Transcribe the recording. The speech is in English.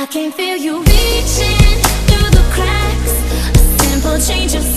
I can feel you reaching through the cracks. A simple change of